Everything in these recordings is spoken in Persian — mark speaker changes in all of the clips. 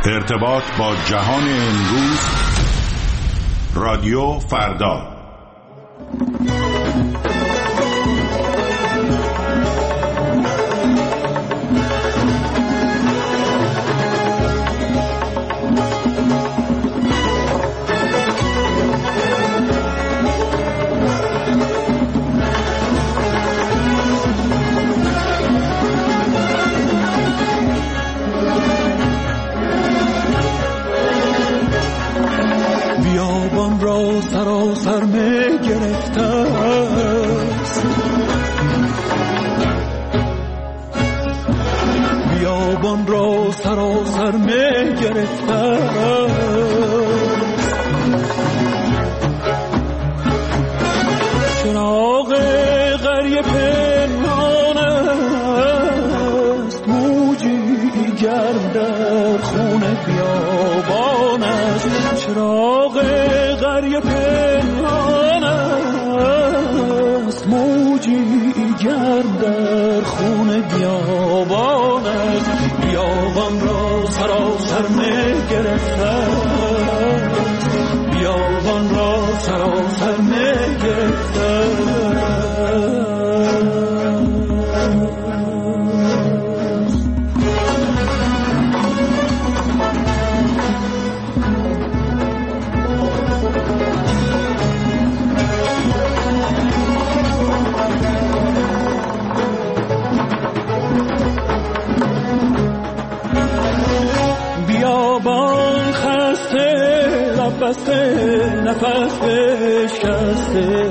Speaker 1: ارتباط با جهان امروز. رادیو فردا.
Speaker 2: بیابان را سراسر می گرفته است، بیابان را سراسر می گرفته است، چراغ قریه پنهان است، موجی گرم در خون بیابان است، چراغ قریه پنهان است، موجی گرم در خون بیابان است، بیابان را سراسر می گرفته است، بیابان را سراسر می گرفته است. بیابان خسته لب بسته نفس بشکسته،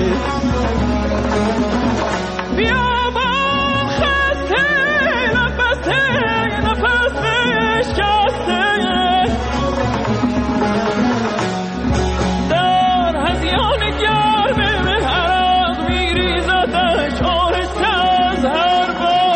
Speaker 2: بیابان خسته لب بسته نفس بشکسته، در هذیان گرم مهرق میریزدش آهسته از هر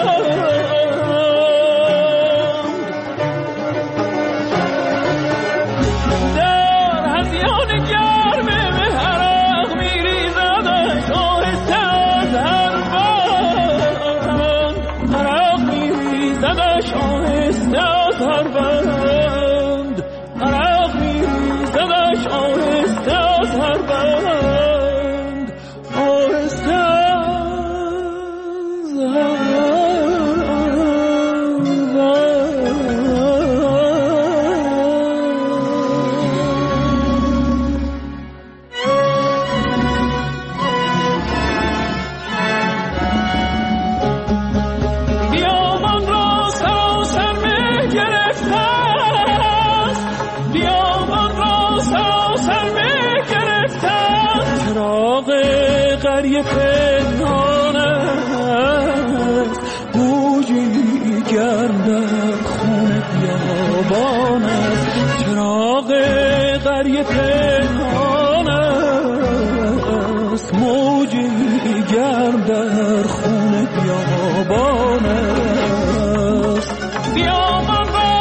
Speaker 2: قریه پنهان است، بویی گرم در خون بیابان است، چراغ قریه پنهان است، موجی گرم در خون بیابان است، بیابان را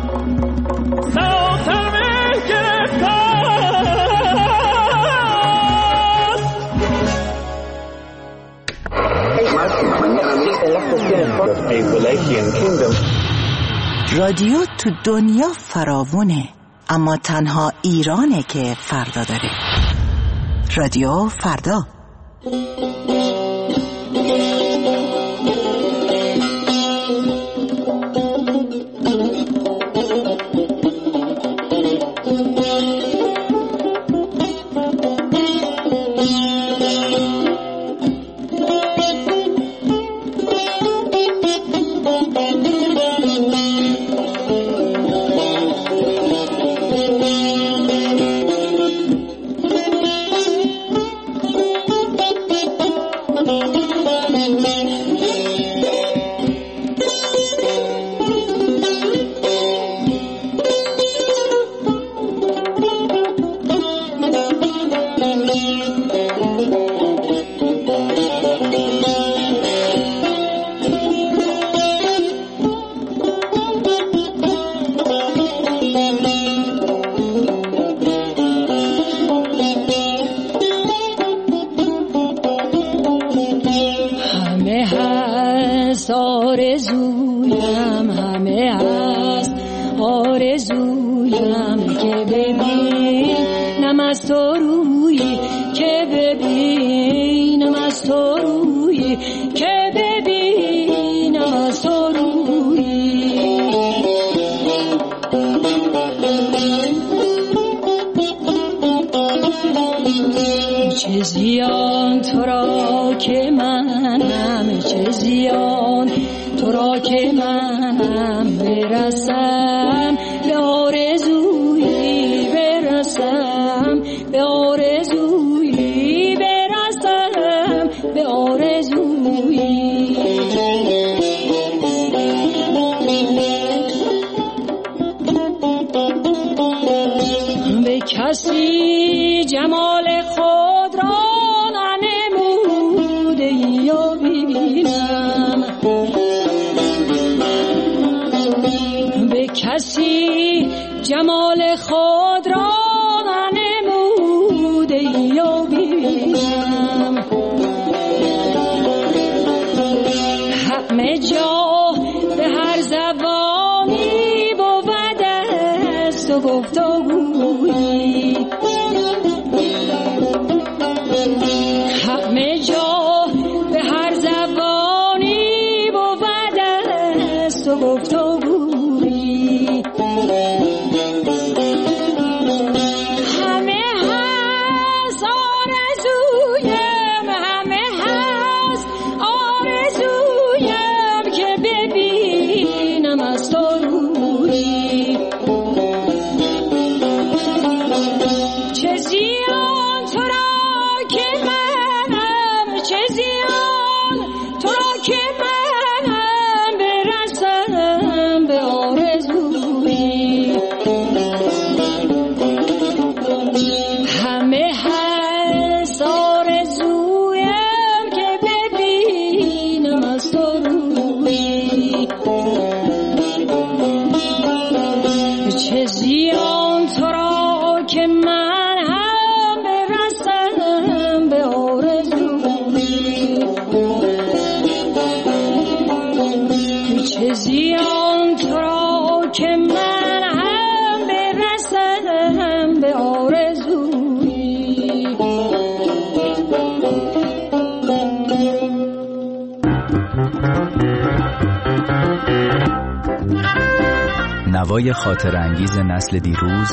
Speaker 2: سراسر می گرفته.
Speaker 3: رادیو تو دنیا فراوونه، اما تنها ایرانه که فردا داره. رادیو فردا.
Speaker 2: آرزویم که ببینم از تو روی، که ببینم از تو روی، که ببینم از تو روی. چه زیان تو را که منم، چه زیان تو را که منم برسم به آرزویی، برسم به آرزویی، برسم به آرزویی. به کسی جمال خود را ننموده یا ببینم، به کسی جمال خود را ننموده یا ببینم. همه جا به هر زبانی بود است و گفتگویی، همه جا به هر زبانی بود است و گفتگویی. همه هست آرزویم، همه هست آرزویم که ببینم از تو روی. چه زیان تو را که منم، چه زیان تو را که منم برسم به آرزویی. همه هست آرزویم که ببینم از تو روی. چه زیان تو را که من هم برسم به آرزویی. چه زیان تو را که من هم برسم به آرزویی.
Speaker 4: نوای خاطر انگیز نسل دیروز،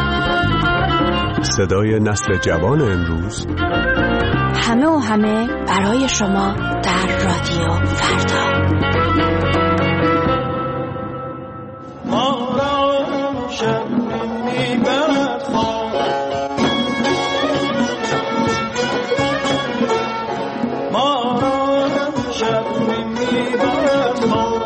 Speaker 5: صدای نسل جوان امروز،
Speaker 6: همه و همه برای شما در رادیو فردا.
Speaker 2: ما را شب میبرد خواب، ما را شب میبرد خواب.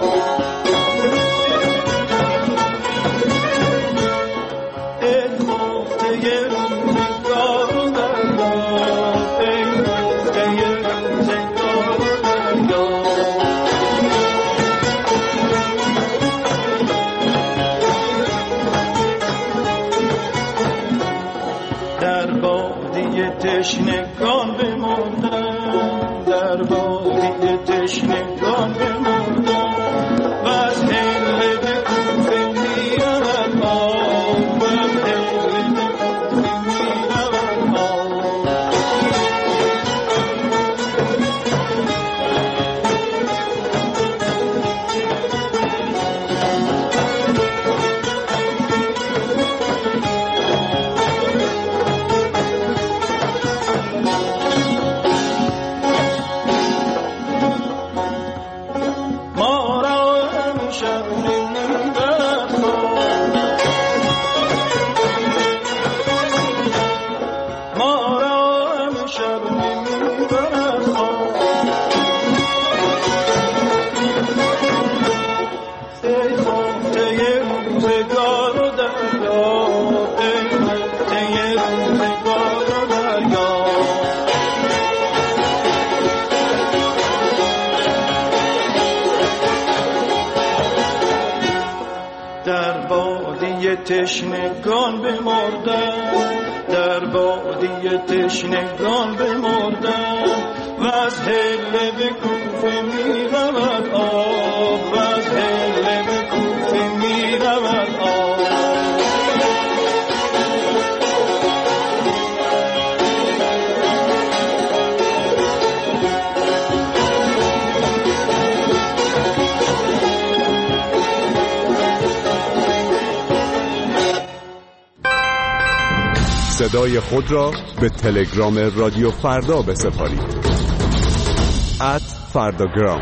Speaker 2: ای خفته روزگار و دریاب، ای خفته روزگار و دریاب. در بادی تشنگان بماندم، در بادی تشنگان بماندم و از حله به کوفه میرود آب، و از حله به کوفه میرود آب. ما را امشب نمیبرد خواب، ما را امشب نمیبرد خواب. ای خفته روزگار و دریاب، ای خفته روزگار و دریاب. در بادی تشنگان بمردم، در بادی تشنگان بمردم و از حله به کوفه میرود آب، و از حله به کوفه میرود آب.
Speaker 5: صدای خود را به تلگرام رادیو فردا بسپارید. @فرداگرام.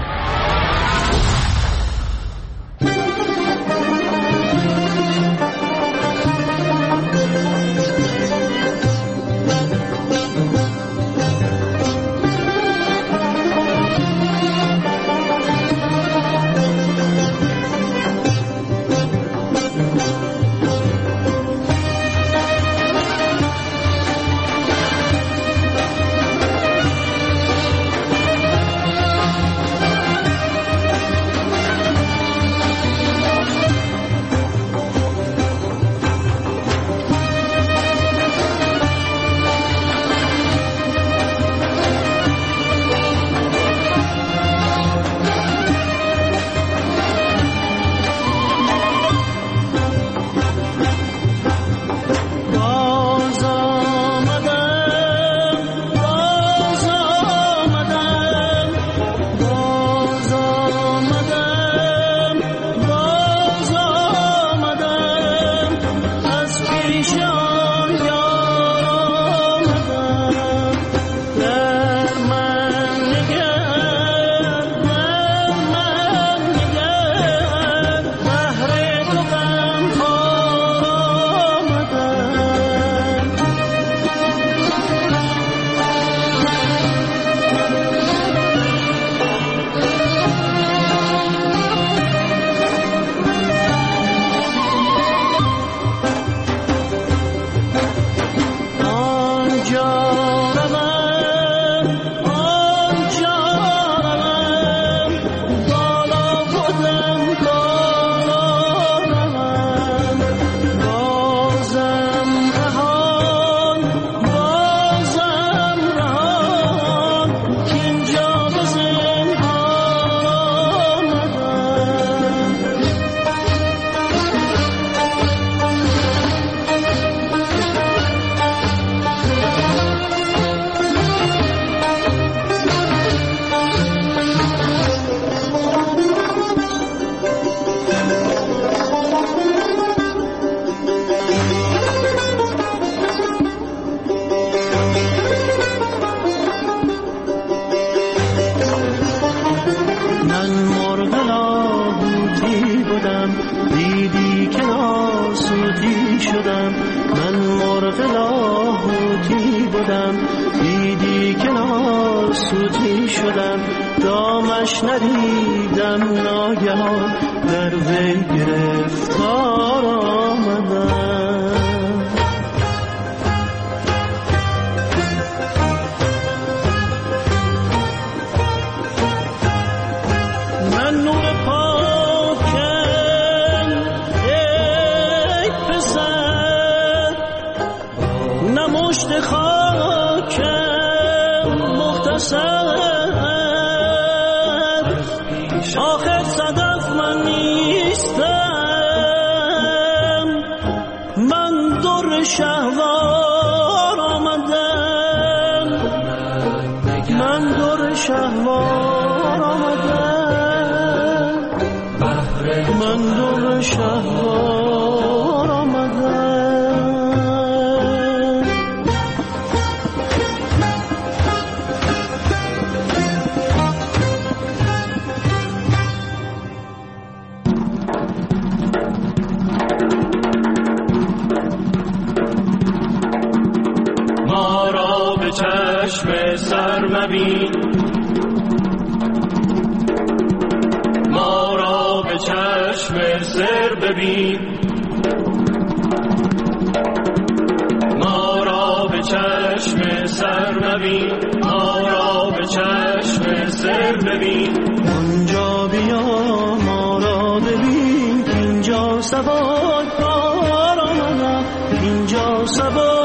Speaker 7: چشم سر مبین، ما را به چشم سر ببین، ما را به چشم سر مبین، ما را به چشم سر ببین.
Speaker 8: اونجا بیا ما را ببین، اینجا سواد بار آمدم، اینجا سواد